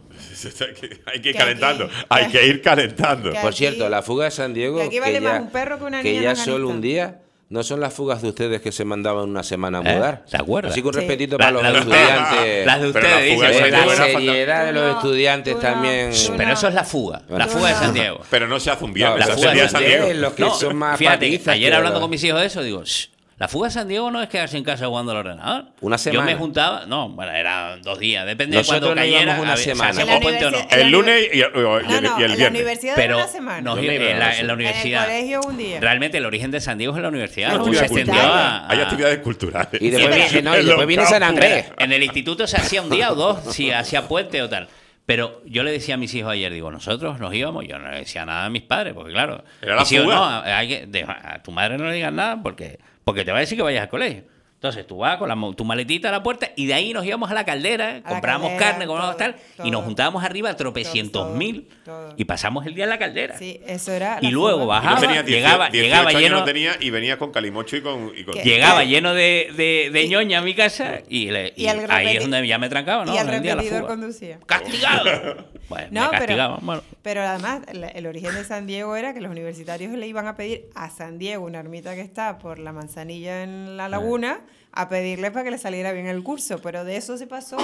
Hay que ir Que calentando. aquí- Hay que ir calentando. que Por aquí- cierto, la fuga de San Diego, que aquí vale más un perro que una niña en ya solo Afganistán. un día, no son las fugas de ustedes que se mandaban una semana a mudar. ¿Te acuerdas? Así que un Sí. respetito La- para los la de estudiantes. Las de Pero la ustedes, fuga de dicen. San La Diego era seriedad de los No, estudiantes tú no, también. tú no. Pero eso es la fuga. La fuga de San Diego. Pero no se hace un viernes, No, se la hace fuga el día de de San San Diego. Diego. Los que son más fíjate, papistas ayer que hablando la- con mis hijos de eso, digo, la fuga de San Diego no es quedarse en casa jugando al ordenador. Una Yo semana. me juntaba, no, bueno, eran 2 días, depende de Nosotros cuándo no íbamos cayera. una a ver, semana. o sea, En la hacemos puente o no. universidad- El lunes y el No, viernes. en la universidad Pero era una semana. nos- Yo me iba en la En el universidad. colegio un día. Realmente el origen de San Diego es en la universidad. Hay Luego se actividades extendió culturales. a- Hay actividades culturales. Y después, Sí, viene, no, y En después los viene San campus. Andrés. En el instituto se hacía un día o dos, si hacía puente o tal. Pero yo le decía a mis hijos ayer, digo, nosotros nos íbamos, yo no le decía nada a mis padres, porque claro, Era la mis hijos, fuga. no, a tu madre no le digas nada porque te va a decir que vayas al colegio. Entonces tú vas con tu maletita a la puerta y de ahí nos íbamos a la caldera, comprábamos caldera, carne, comprábamos todo, tal, y nos todo. juntábamos arriba tropecientos Todo, mil todo. y pasamos el día en la caldera. Sí, eso era. Y la luego fuga. bajaba, No tenía 18 llegaba 18 años lleno, no tenía y venía con calimocho y con ¿Qué? llegaba lleno de ñoña a mi casa y al ahí es donde ya me trancaba, ¿no? Y al El día de la repetidor fuga. conducía. ¡Castigado! Bueno, No, me castigaban, bueno. pero además el origen de San Diego era que los universitarios le iban a pedir a San Diego, una ermita que está por la Manzanilla en la laguna, a pedirle para que le saliera bien el curso. Pero de eso se pasó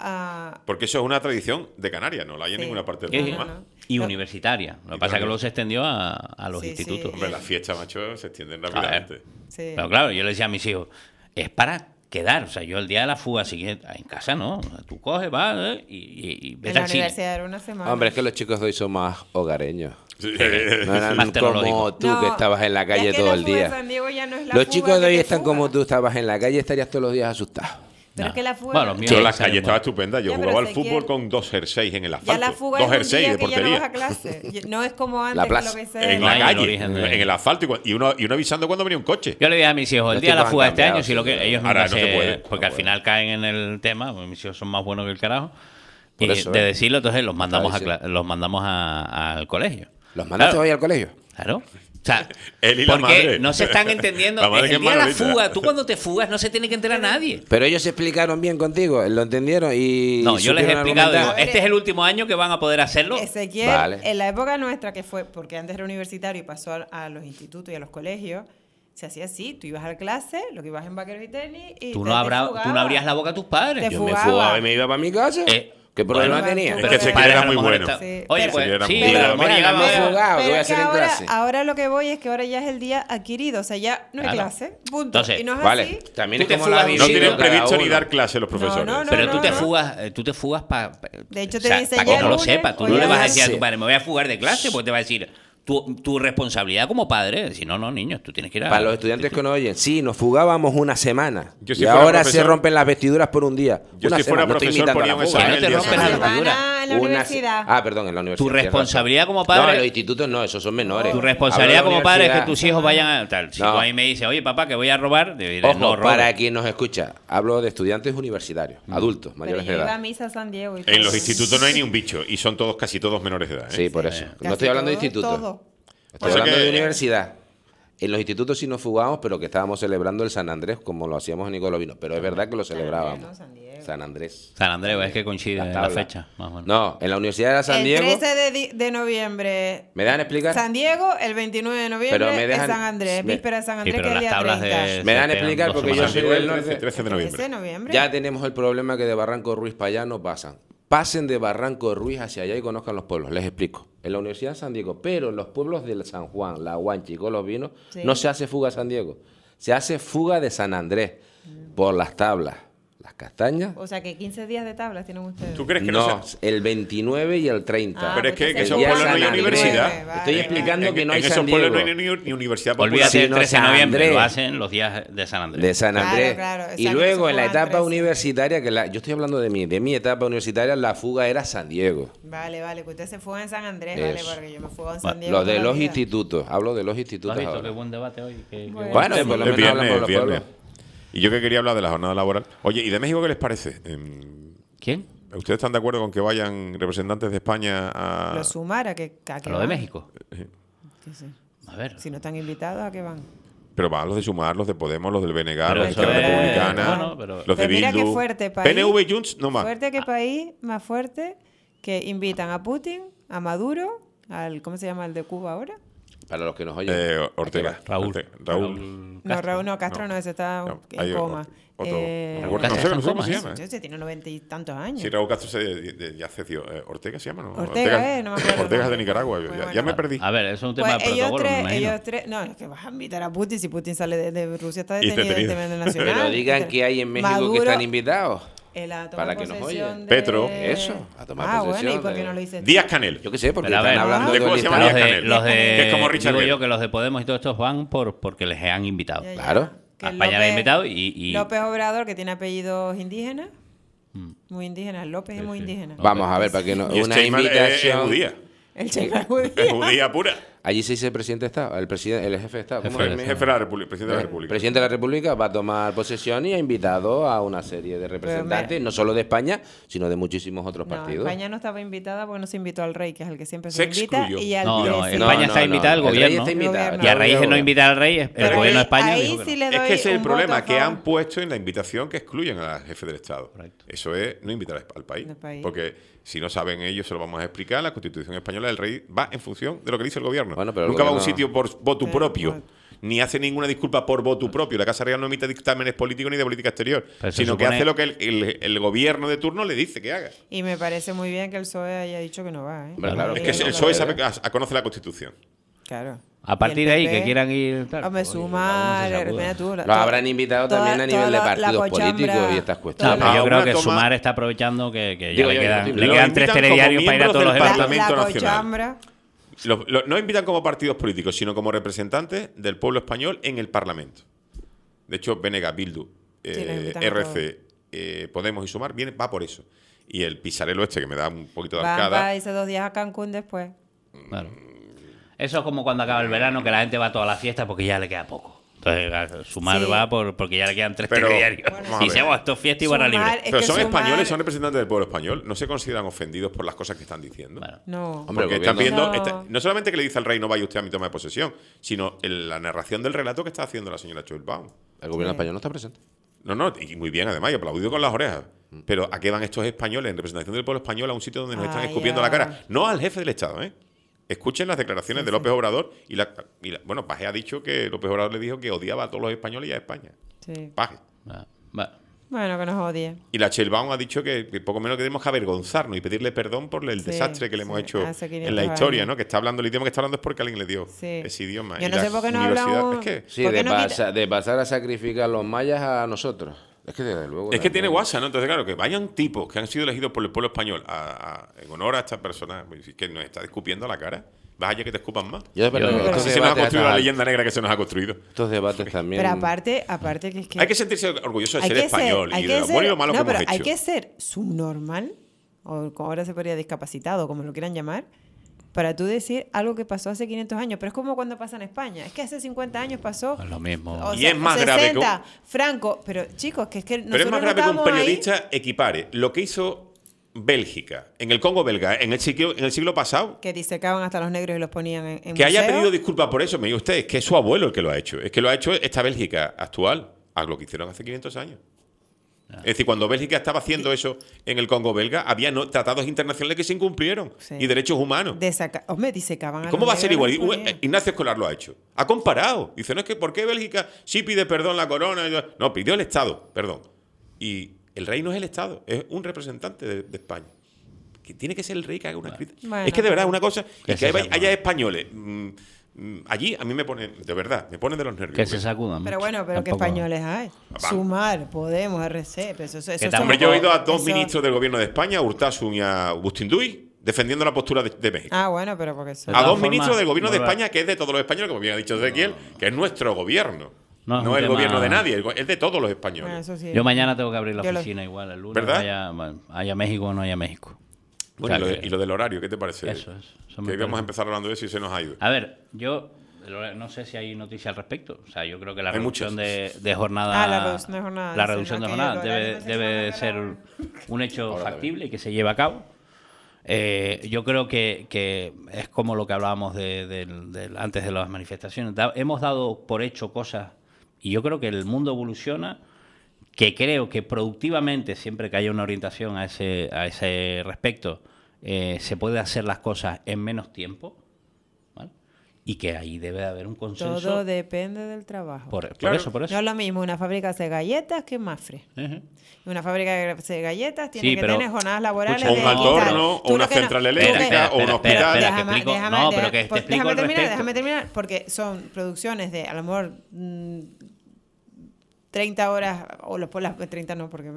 a Porque eso es una tradición de Canarias, no la hay en Sí. ninguna parte Sí, del sí. mundo más. Y No. universitaria. Lo que Y pasa es que también. luego se extendió a los Sí, institutos. sí. Hombre, las fiestas, macho, se extienden ver. rápidamente. sí. Pero claro, yo le decía a mis hijos, es para quedar. O sea, yo el día de la fuga siguiente, en casa no. Tú coges, vas y En ves la al cine. universidad era una semana. Hombre, es que los chicos de hoy son más hogareños. Sí. No eran Más tecnológico. como tú No, que estabas en la calle es que todo la el fuga de día. San Diego ya no es la Los fuga chicos de que hoy te están fuga. como tú estabas en la calle, estarías todos los días asustado. Pero No. es que la fuga. Bueno, los míos Yo no la salen calle estaba mal. estupenda. Yo Ya, pero jugaba al sé fútbol que- con 2 jerseys en el Ya asfalto. la fuga 2 es un jerseys día de que ya no vas portería. a clase. No es como antes, La que plaza. lo que sea. En No la hay el calle, origen de- en el asfalto. Y uno avisando cuando venía un coche. Yo le dije a mis hijos, el Los día de la tipos fuga de han este cambiado, año, si lo sí, que ellos ahora nunca no se puede, porque al final caen en el tema, pues mis hijos son más buenos que el carajo. Y Por eso, de decirlo, entonces los mandamos, diciendo. los mandamos al colegio. ¿Los mandaste Claro. hoy al colegio? Claro. O sea, Él y la porque madre. no se están entendiendo. La madre Es que el es día de la Manolita. fuga, tú cuando te fugas no se tiene que enterar nadie. Pero ellos se explicaron bien contigo, lo entendieron y No, yo les he supieron explicado, digo, argumentar. este es el último año que van a poder hacerlo. Ezequiel, Vale. en la época nuestra que fue, porque antes era universitario y pasó a los institutos y a los colegios, se hacía así, tú ibas a la clase, lo que ibas en vaqueros y tenis y Tú te no fugabas. abrías la boca a tus padres. Te Yo me fugaba. fugaba y me iba para mi casa. ¿Qué problema bueno, tenía? tú- Es que tus Ezequiel padres era a lo muy mejor bueno. está- Sí, Oye, pero- pues Ezequiel era sí, muy pero a bueno. lo mejor Mira, llegaba no me a- fugaba, ¿qué Pero voy a es que hacer en clase? ahora lo que voy es que ahora ya es el día adquirido, o sea, ya no hay Claro. clase, punto. Entonces, y no es Vale, así. también Tú te es como la fugas, No visita tienen cada previsto ni uno. dar clase los profesores. no, no. Pero tú te fugas para... De hecho, te dice, para que ya no lo lunes, sepa. Tú o no ya le vas a lunes. decir a tu padre, me voy a fugar de clase, porque te va a decir, Tu responsabilidad como padre, si no, niños, tú tienes que ir a... Para los estudiantes que nos oyen, sí, nos fugábamos una semana. Yo si y fuera ahora profesor- se rompen las vestiduras por un día. Yo Una si fuera semana, no estoy profesor imitando a ponía la un fuga. examen Que no te el día rompen la siguiente. vestidura. En la universidad. Ah, perdón, en la universidad. Tu tienes responsabilidad razón. como padre... No, en los institutos no, esos son menores. Tu responsabilidad Hablo de la como padre es que universidad. tus hijos vayan a tal. Si No. tú a mí me dices, oye, papá, que voy a robar, te diré, Ojo, no robes. para quien nos escucha, hablo de estudiantes universitarios, adultos, Pero mayores yo de iba a edad. misa a San Diego y En todo. los institutos no hay ni un bicho y son casi todos menores de edad. ¿eh? Sí, por eso. Casi No estoy hablando de todo, institutos. todo. Estoy O sea hablando que- de universidad. En los institutos sí nos fugamos, pero que estábamos celebrando el San Andrés como lo hacíamos en Nicolovino. Pero es verdad que lo celebrábamos. San Diego. San Andrés. San Andrés, es que coincide La la tabla. fecha, más o menos. No, en la Universidad de San El Diego. 13 de noviembre, ¿Me dejan explicar? San Diego, el 29 de noviembre Pero me dejan- es San Andrés, me- víspera de San Sí, Andrés, pero que es las el día tablas 30. de... Me dan se a explicar pegan porque dos yo semanas. soy Digo, del el norte. 13 de noviembre. 13 de noviembre. Ya tenemos el problema que de Barranco Ruiz para allá no pasan. Pasen de Barranco Ruiz hacia allá y conozcan los pueblos. Les explico. En la Universidad de San Diego, pero en los pueblos de San Juan, La Guancha y Colovino, Sí. no se hace fuga a San Diego. Se hace fuga de San Andrés por las tablas, las castañas. O sea que 15 días de tablas tienen ustedes. ¿Tú crees que no, No, el 29 y el 30. Ah, Pero es pues que ese esos día pueblos no San hay Andrés. universidad. Vale, Estoy explicando que no hay en esos San pueblos Diego. no hay ni universidad popular. Olvídate Sí, del no, 13 de San noviembre, Andrés. lo hacen los días de San Andrés. De San Claro, Andrés. claro, Y exacto, luego se en la fugan etapa 13. universitaria, yo estoy hablando de mi etapa universitaria, la fuga era San Diego. Vale, que usted se fue en San Andrés, Eso. vale, porque yo me fui en San Bueno, Diego. Los de toda la los vida. institutos, hablo de los ¿Lo has institutos visto? ahora. Qué buen debate hoy. Bueno. Bueno, por lo Es menos hablan por los viernes. pueblos. Y yo que quería hablar de la jornada laboral. Oye, ¿y de México qué les parece? ¿Quién? ¿Ustedes están de acuerdo con que vayan representantes de España a...? Lo sumara, que ¿A lo de van? México? Que sí. A ver. Si no están invitados, ¿a qué van? Pero van los de Sumar, los de Podemos, los del BNG, Pero los de eso Izquierda es- Republicana, bueno, pero- los de Pero mira Bildu. qué fuerte país. PNV y Junts no más. Fuerte que país, más fuerte, que invitan a Putin, a Maduro, al, ¿cómo se llama el de Cuba ahora? Para los que nos oyen. Ortega. Raúl. Ortega. Raúl. No, Castro. Raúl, no, Castro no, ese está No, en hay coma. otro. Eh, Raúl, Castro no sé está en cómo coma, se ¿eh? llama. Entonces tiene 90 y tantos años. Sí, Raúl Castro ya cedió. ¿Ortega se llama? ¿No? Ortega, no me acuerdo. Ortega es de Nicaragua. Pues ya bueno. me perdí. A ver, eso es un tema Pues de protocolo, me imagino. ellos tres, no, es que vas a invitar a Putin, si Putin sale de Rusia está Y detenido en detenido. el tema nacional. Pero digan que hay en México Maduro, que están invitados. él ha tomado para que nos posesión oyen. de- Petro. Eso, a tomar bueno, posesión ¿y por qué de- no lo dices? Díaz Canel. Yo qué sé, porque Pero a están ver, hablando ¿de de cómo se llama Los Díaz de, Canel? los de, Que es como Richard digo yo Bell. que los de Podemos y todos estos van porque les han invitado. Ya, ya. Claro. Que A España le han invitado y López Obrador, que tiene apellidos indígenas, muy indígenas, López es muy sí. indígena. Vamos a ver, para que no. Y Una Steinman es invitación. judía. El Che judío. Es judía pura. Allí se dice presidente de Estado, el jefe de Estado. ¿Cómo Jefe es de en México? Jefe de la República, presidente de la República. Presidente de la República va a tomar posesión y ha invitado a una serie de representantes, mira. no solo de España, sino de muchísimos otros No, partidos. España no estaba invitada porque no se invitó al rey, que es el que siempre Se se invita. excluyó. Y al No, que no, sí. España está invitada al el rey gobierno. está invitado, Gobierno. Y a raíz de no invitar al rey, el Pero gobierno de ahí- España ahí dijo que sí no. le Es doy que ese es el un problema, voto a que favor. han puesto en la invitación que excluyen al jefe del Estado. Correcto. Eso es no invitar al país. Al país. Porque si no saben ellos, se lo vamos a explicar. La Constitución española del rey va en función de lo que dice el gobierno. Bueno, pero el Nunca va a un gobierno- sitio por voto Pero, propio. bueno. Ni hace ninguna disculpa por voto propio. La Casa Real no emite dictámenes políticos ni de política exterior. Pero se Sino que supone- hace lo que el gobierno de turno le dice que haga. Y me parece muy bien que el PSOE haya dicho que no va. ¿eh? Hombre, claro. Es que no el lo PSOE puede. conoce la Constitución. Claro. A partir Y de el ahí, PP, que quieran ir... Claro, Hombre, oye, sumar, cada uno se mira sacuda. tú, Lo habrán invitado también a nivel de la partidos cochambra, políticos y estas No, cuestiones. pero yo Ah, creo una que toma- Sumar está aprovechando que ya Digo le yo, quedan, yo- le lo quedan 3 invitan como telediarios para ir a todos los miembros del eventos. Parlamento la Nacional. cochambra. No invitan como partidos políticos, sino como representantes del pueblo español en el Parlamento. De hecho, Bénega, Bildu, Sí, los invitan a RC, Podemos y Sumar va por eso. Y el pisarelo este, que me da un poquito de Van arcada. para irse 2 días a Cancún después. Claro. Eso es como cuando acaba el verano, que la gente va a todas las fiestas porque ya le queda poco. Entonces, claro, Sumar Sí. va porque ya le quedan 3 Pero, telediarios. bueno, vamos a Y dice, ver. oh, esto es fiesta y barra Sumar libre. es Pero que son Sumar- españoles, son representantes del pueblo español. ¿No se consideran ofendidos por las cosas que están diciendo? Bueno, No. Hombre, Porque el están gobierno- viendo, No. no solamente que le dice al rey no vaya usted a mi toma de posesión, sino la narración del relato que está haciendo la señora Choelbaum. El gobierno Sí. español no está presente. No, y muy bien además, y aplaudido con las orejas. Pero ¿a qué van estos españoles en representación del pueblo español a un sitio donde nos están Ah, escupiendo ya. la cara? No al jefe del Estado, ¿eh? Escuchen las declaraciones de López Obrador bueno, Pajé ha dicho que López Obrador le dijo que odiaba a todos los españoles y a España. Sí. Pajé. bueno. Bueno, que nos odie. Y la Sheinbaum ha dicho que poco menos que tenemos que avergonzarnos y pedirle perdón por el Sí, desastre que le hemos sí, hecho hace 500 en la historia, años. ¿no? Que está hablando, el idioma que está hablando es porque alguien le dio Sí. ese idioma. Yo Y no sé las por qué no universidades- hablamos- Es que, Sí, ¿Por qué de, no quita- de pasar a sacrificar a los mayas a nosotros. Es que desde luego. es que tiene WhatsApp, ¿no? Entonces, claro, que vayan tipos que han sido elegidos por el pueblo español en honor a esta persona que nos está escupiendo a la cara. vas allá que te escupan más. Yo de verdad, estos Así se nos ha debates construido la hasta- leyenda negra que se nos ha construido. Estos debates también. Pero aparte que es que... Hay que sentirse orgulloso de hay ser que español hay y que de lo bueno y lo malo no, que pero hemos hay hecho. que ser subnormal, o como ahora se podría discapacitado, como lo quieran llamar, para tú decir algo que pasó hace 500 años. Pero es como cuando pasa en España. Es que hace 50 años pasó... Es lo mismo. O Y sea, es más grave que 60, Franco. Pero chicos, que es que Pero es más grave que un periodista equipare lo que hizo Bélgica en el Congo belga en el siglo pasado. Que disecaban hasta los negros y los ponían en Que haya museo. pedido disculpas por eso, me dice usted, es que es su abuelo el que lo ha hecho. Es que lo ha hecho esta Bélgica actual, a lo que hicieron hace 500 años. Es decir, cuando Bélgica estaba haciendo eso en el Congo belga, había tratados internacionales que se incumplieron Sí. y derechos humanos. Hombre, disecaban a ¿Cómo los va a ser negros igual? y los ponían. Ignacio Escolar lo ha hecho. Ha comparado. Dice, no es que ¿por qué Bélgica sí pide perdón la corona? No, pidió el Estado, perdón. Y el rey no es el Estado, es un representante de España. Que tiene que ser el rey que haga una crítica. Bueno, Es que de verdad es una cosa. Que Y se que sacudan. haya españoles. Allí a mí me pone, de verdad, me pone de los nervios. Que se sacudan. Pero mucho. bueno, pero ¿qué Tampoco- españoles hay? Vamos. Sumar, Podemos, RC. Pero eso Que son- Hombre, yo he oído a dos eso- ministros del gobierno de España, a Urtasun y a Bustinduy, defendiendo la postura de México. Ah, bueno, pero porque eso... De A todas dos formas, ministros del gobierno de vuelve a- España, que es de todos los españoles, como bien ha dicho Ezequiel, que es nuestro gobierno. No es No un es el tema- gobierno de nadie, es de todos los españoles. Bueno, eso sí. Yo mañana tengo que abrir la Yo lo- oficina igual, el lunes. ¿Verdad? Haya México o no haya México. Bueno, O sea y lo del horario, ¿qué te parece? Eso es. Eso me Que íbamos a parece. empezar hablando de eso y se nos ha ido. A ver, yo no sé si hay noticia al respecto. O sea, yo creo que la Hay reducción muchas. de jornada. Ah, la reducción de jornada, La dicen, reducción ¿no? de Que jornada el horario debe, no se debe trabaja ser la un hecho Ahora factible y que se lleve a cabo. Yo creo que es como lo que hablábamos antes de las manifestaciones. Hemos dado por hecho cosas y yo creo que el mundo evoluciona, que creo que productivamente, siempre que haya una orientación a ese respecto, se puede hacer las cosas en menos tiempo, ¿vale? Y que ahí debe de haber un consenso. Todo depende del trabajo. Por Claro. eso. No es lo mismo una fábrica hace galletas que Mafre. Ujú. Una fábrica que hace galletas tiene Sí, que pero- tener jornadas laborales. O un de alto quitar. horno, o Tú una lo que no- central tú que- eléctrica, o un hospital. espera, que Déjame- explico. déjame- No, deja- pero que te pues, explico déjame al terminar, respecto. déjame terminar, porque son producciones de a lo mejor 30 horas, o por las 30 no, porque...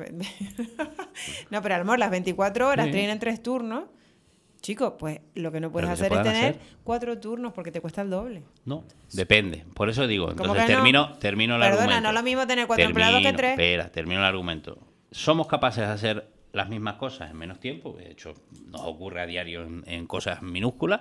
no, pero a lo mejor las 24 horas Sí. tienen 3 turnos. Chicos, pues lo que no puedes Pero que se hacer es puedan tener hacer. 4 turnos porque te cuesta el doble. No, depende. Por eso digo, ¿Cómo entonces que no? termino el Perdona, argumento. no es lo mismo tener 4 empleados que 3. Espera, termino el argumento. Somos capaces de hacer las mismas cosas en menos tiempo. De hecho, nos ocurre a diario en cosas minúsculas.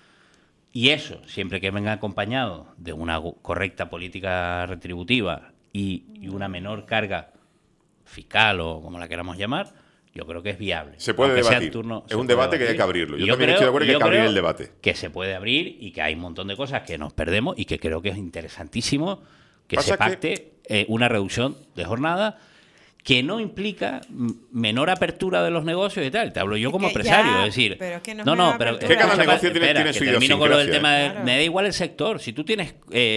Y eso, siempre que venga acompañado de una correcta política retributiva y una menor carga fiscal o como la queramos llamar, yo creo que es viable. Se puede Aunque sea debatir. turno, Es se un puede debate que hay debatir. que abrirlo. Yo Y también estoy de acuerdo que hay que abrir creo el debate. Que se puede abrir y que hay un montón de cosas que nos perdemos y que creo que es interesantísimo que Pasa se que- pacte una reducción de jornada que no implica menor apertura de los negocios y tal. Te hablo yo Es como que empresario, ya, es decir... pero es que no es no, menor pero... apertura. Que cada escucha, negocio tiene espera, su que termino con lo del idiosincrasia, tema de... Claro. Me da igual el sector. Si tú tienes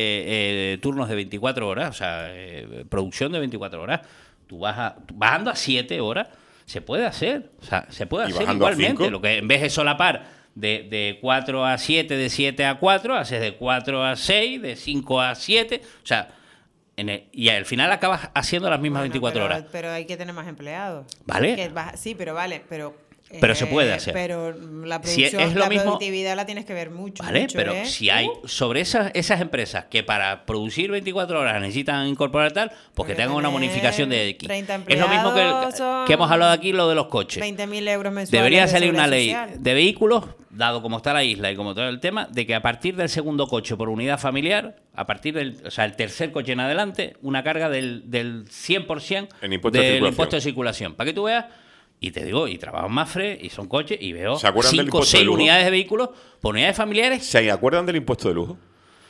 turnos de 24 horas, o sea, producción de 24 horas, tú vas bajando a 7 horas, se puede hacer. O sea, se puede Y hacer bajando a igualmente. 5. Lo que en vez de solapar de 4 a 7, de 7 a 4, haces de 4 a 6, de 5 a 7. O sea, y al final acabas haciendo las mismas 24 horas. Pero hay que tener más empleados. Vale. Sí, pero vale, pero... Pero se puede hacer. Pero la Si producción, es lo la mismo- productividad la tienes que ver mucho. Vale, mucho, pero ¿eh? si hay sobre esas empresas que para producir 24 horas necesitan incorporar tal, pues que Porque tengan una tener bonificación de X. 30 Es lo mismo empleados son que hemos hablado aquí, lo de los coches. 20.000 euros mensuales. Debería de salir una ley seguridad social. de vehículos, dado como está la isla y como todo el tema, de que a partir del segundo coche por unidad familiar, a partir o sea, el tercer coche en adelante, una carga del 100% En impuesto de del circulación. impuesto de circulación. Para que tú veas, y te digo, y trabajo en Mafre, y son coches, y veo ¿Se acuerdan del 5 o impuesto de 6 lujo? unidades de vehículos por unidades familiares. ¿Se acuerdan del impuesto de lujo?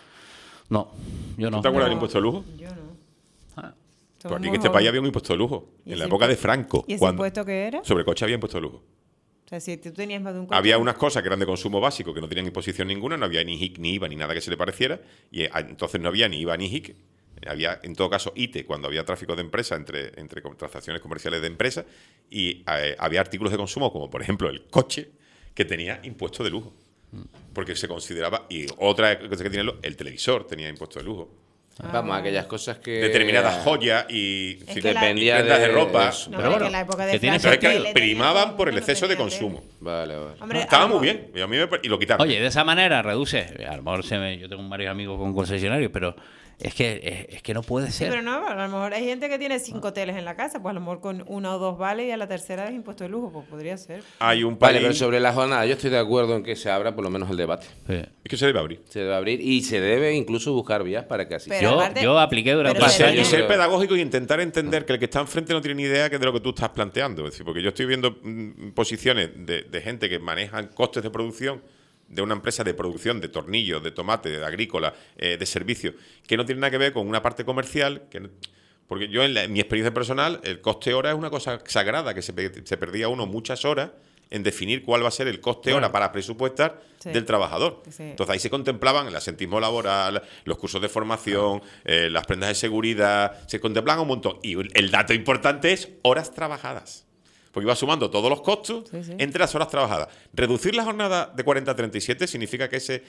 No, yo no. ¿No te acuerdas del No. impuesto de lujo? Yo no. Ah, Pues Somos aquí en muy este país jóvenes. había un impuesto de lujo. ¿Y En ese la época de impuesto? Franco. ¿Y ese cuando impuesto qué era? Sobre coche había impuesto de lujo. O sea, si tú tenías más de un coche. Había unas cosas que eran de consumo básico que no tenían imposición ninguna, no había ni HIC, ni IVA, ni nada que se le pareciera, y entonces no había ni IVA ni HIC. Había, en todo caso, ITE, cuando había tráfico de empresas entre transacciones comerciales de empresas, y había artículos de consumo, como por ejemplo el coche, que tenía impuesto de lujo. Porque se consideraba, y otra cosa que tiene el televisor tenía impuesto de lujo. Vamos, aquellas cosas que... determinadas joyas y que dependía prendas de ropa. eso. No, Pero es que bueno, en la época de que tiene Francia Pero es que le primaban tenían- por el no exceso de tenía tele. consumo. Vale. Hombre, Estaba a lo muy mejor- bien. Y a mí y lo quitaron. Oye, de esa manera reduce. A lo mejor yo tengo varios amigos con concesionarios, pero es que no puede Sí, ser. pero no, a lo mejor hay gente que tiene 5 teles en la casa, pues a lo mejor con 1 o 2 vale y a la tercera es impuesto de lujo, pues podría ser. Hay un Vale, país... pero sobre la jornada yo estoy de acuerdo en que se abra por lo menos el debate. Sí. Es que se debe abrir. Se debe abrir y se debe incluso buscar vías para que así Pero sea. aparte- Yo apliqué durante pero un se Y año. ser pedagógico y intentar entender que el que está enfrente no tiene ni idea que de lo que tú estás planteando. Es decir, porque yo estoy viendo posiciones de gente que manejan costes de producción de una empresa de producción de tornillos, de tomate, de agrícola, de servicios, que no tiene nada que ver con una parte comercial. Porque yo, en mi experiencia personal, el coste hora es una cosa sagrada, que se perdía uno muchas horas en definir cuál va a ser el coste hora para presupuestar Sí. del trabajador. Sí. Entonces ahí se contemplaban el asentismo laboral, los cursos de formación, las prendas de seguridad, se contemplaban un montón. Y el dato importante es horas trabajadas. Porque iba sumando todos los costos Sí. entre las horas trabajadas. Reducir la jornada de 40 a 37 significa que ese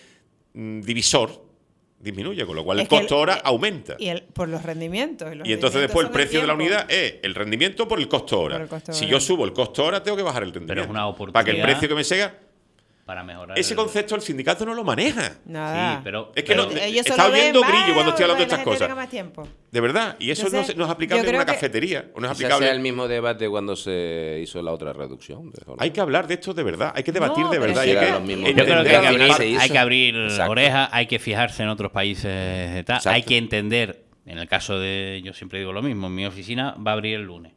divisor disminuye, con lo cual Es el que costo hora aumenta. Y por los rendimientos. Y entonces después el precio de la unidad es el rendimiento por el costo hora. Por el costo Si hora. yo subo el costo hora, tengo que bajar el rendimiento. Pero es una oportunidad para que el precio que me siga... Para mejorar. Ese concepto el sindicato no lo maneja. Nada. Sí, pero- Es que no, Ellos está solo ven, oyendo grillo vale, cuando estoy hablando de la estas gente cosas. tenga más tiempo. De verdad. Y eso Entonces, no es aplicable yo en una creo que- cafetería. O no es Quizás aplicable. sea el mismo debate cuando se hizo la otra reducción de jornada. Hay que hablar de esto de verdad. Hay que debatir No, de pero verdad. es Y que hay era que lo mismo. Yo creo que entender hay que abrir, se hizo. hay que abrir Exacto. orejas, hay que fijarse en otros países. Tal. Exacto. Hay que entender, en el caso de, yo siempre digo lo mismo, mi oficina va a abrir el lunes.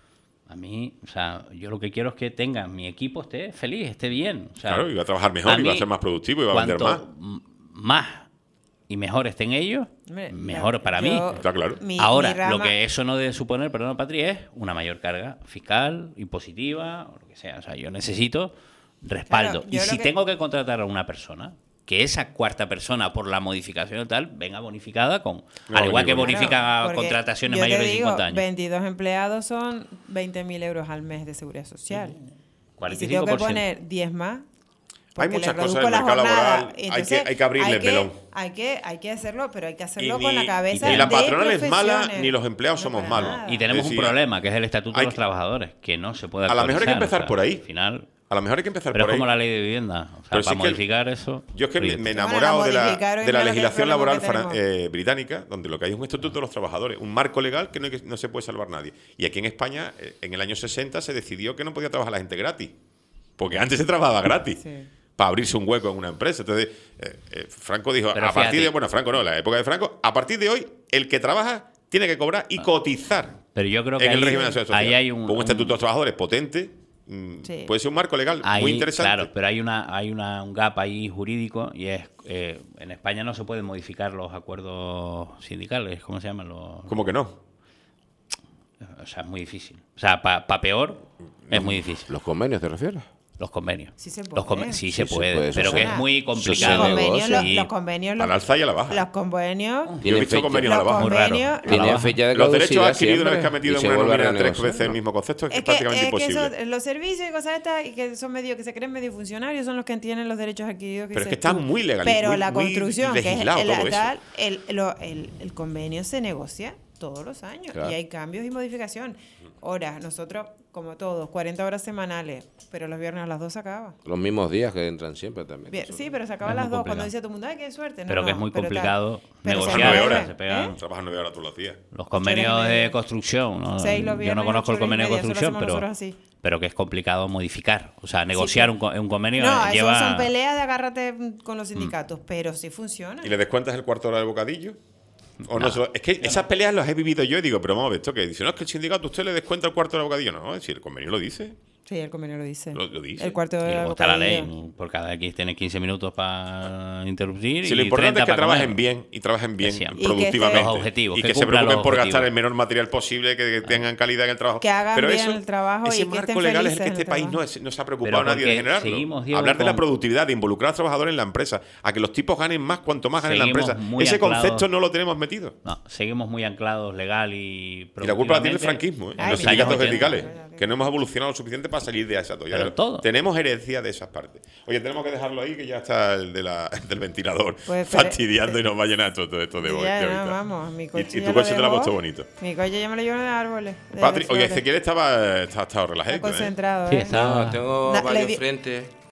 A mí, o sea, yo lo que quiero es que mi equipo esté feliz, esté bien. O sea, Claro, iba a trabajar mejor, a iba a mí, ser más productivo, iba a vender más. cuanto más y mejor estén ellos, Hombre, mejor para yo- mí. Está claro. Ahora, mi rama- lo que eso no debe suponer, perdón, Patri, es una mayor carga fiscal, impositiva, o lo que sea. O sea, yo necesito respaldo. Claro, y yo si lo que- tengo que contratar a una persona, que esa cuarta persona, por la modificación y tal, venga bonificada con. No, al igual que claro, bonifica Claro, porque contrataciones yo te mayores de digo, 50 años. 22 empleados son 20.000 euros al mes de seguridad social. Y si 45%. tengo que poner 10 más, porque le muchas cosas reduzco en el la mercado jornada, laboral, entonces hay que abrirle el melón. Hay que hacerlo, pero hay que hacerlo Y con la ni- cabeza ni la de patronal es mala, profesiones. ni los empleados somos para malos. nada. Y tenemos Es un decir, problema, que es el Estatuto de hay los que- Trabajadores, que no se puede A lo mejor hay que actualizar, empezar o sea, por ahí. Al final, A lo mejor hay que empezar pero por es ahí. como la ley de vivienda. O sea, Pero sí para es que modificar eso. Yo es que me he olvídate. enamorado de modificar hoy la no es el legislación problema laboral que tenemos. británica, donde lo que hay es un estatuto de los trabajadores, un marco legal que no se puede salvar nadie. Y aquí en España, en el año 60, se decidió que no podía trabajar la gente gratis. Porque antes se trabajaba gratis. Sí. Para abrirse un hueco en una empresa. Entonces, Franco dijo, Pero a partir fíjate. de... Bueno, Franco no, en la época de Franco, a partir de hoy, el que trabaja tiene que cobrar y cotizar Pero yo creo que en el ahí- régimen de la seguridad social. ahí hay un- Con un estatuto de los trabajadores potente, Sí. puede ser un marco legal Ahí, muy interesante. Claro, pero hay un gap ahí jurídico y es en España no se pueden modificar los acuerdos sindicales, ¿cómo se llaman? ¿Cómo que no? O sea, es muy difícil. O sea, para peor es muy difícil. ¿Los convenios te refieres? Los convenios. Sí se Los puede. sí, Sí se se puede, puede, pero eso que se- es muy eso se Los complicado. convenios, negocia. los convenios, A la alza y a la baja. los convenios, Yo he visto convenios a la los baja. Muy raro. convenios, A la Tienen baja. fecha de Los derechos caducidad adquiridos una vez que ha siempre, metido y en se una vuelve a nómina 3 renegociar. veces el mismo concepto, es que es es que prácticamente imposible. los servicios y cosas estas y que son medio que se creen medio funcionarios son los que tienen los derechos adquiridos. Pero es dices que está tú. muy legal, Pero muy- la muy construcción, que es legislado todo eso. el convenio se negocia todos los años Claro. y hay cambios y modificación. Ahora, nosotros, como todos, 40 horas semanales, pero los viernes a las 2 se acaba. Los mismos días que entran siempre también. Sí, pero se acaba a Es las muy 2. Cuando complicado. dice todo el mundo, ¡ay, qué suerte! No, Pero que no, es muy pero tal. complicado Pero se negociar, debe, o sea, ¿eh? se pegan Trabajas 9 horas todos los días. los convenios 8 horas y de media. construcción. ¿no? 6 los Yo viernes, no conozco el 8 horas y convenio de media, eso lo construcción, hacemos nosotros así. pero que es complicado modificar. O sea, negociar un convenio No, eso lleva... son peleas de agárrate con los sindicatos, pero sí funciona. ¿Y le descuentas el cuarto hora del bocadillo? ¿O no? Es que esas peleas las he vivido yo y digo, pero vamos a ver, ¿esto qué? Dice, no, es que el sindicato usted le descuenta el cuarto del bocadillo. No, es decir, el convenio lo dice. Sí, el convenio lo dice. Lo dice. El cuarto Y de luego está la ley. bocadillo. Por cada X tienes 15 minutos para interrumpir. Si y lo importante 30 es que para trabajen comer. bien y trabajen bien Siempre. productivamente. Y que Los objetivos, Y que que se cumplan preocupen los por objetivos. gastar el menor material posible, que tengan calidad en el trabajo. Que hagan Pero bien eso, el trabajo ese y que marco estén legal es el que felices en este el país trabajo. no se ha preocupado Pero nadie de porque generarlo. seguimos, Diego, Hablar de la con- productividad, de involucrar a los trabajadores en la empresa, a que los tipos ganen más cuanto más ganen la Seguimos empresa. muy Ese anclados. concepto no lo tenemos metido. No, seguimos muy anclados legal y Y la culpa la tiene el productivamente franquismo, en en Ay, los los años sindicatos 80. verticales, que no hemos evolucionado lo suficiente para salir de ese atolladero. Pero todo. Tenemos herencia de esas partes. Oye, tenemos que dejarlo ahí, que ya está el del ventilador Pues, fastidiando y nos va a llenar todo esto de Ya, ahorita. no, vamos, mi coche Y ya tu coche te lo ha dejó. puesto bonito. Mi coche ya me lo llevo de árboles. de Patri, oye, flores. Ezequiel estaba relajado. Está concentrado, Sí, ¿eh? está- No, tengo Le varios di- frentes.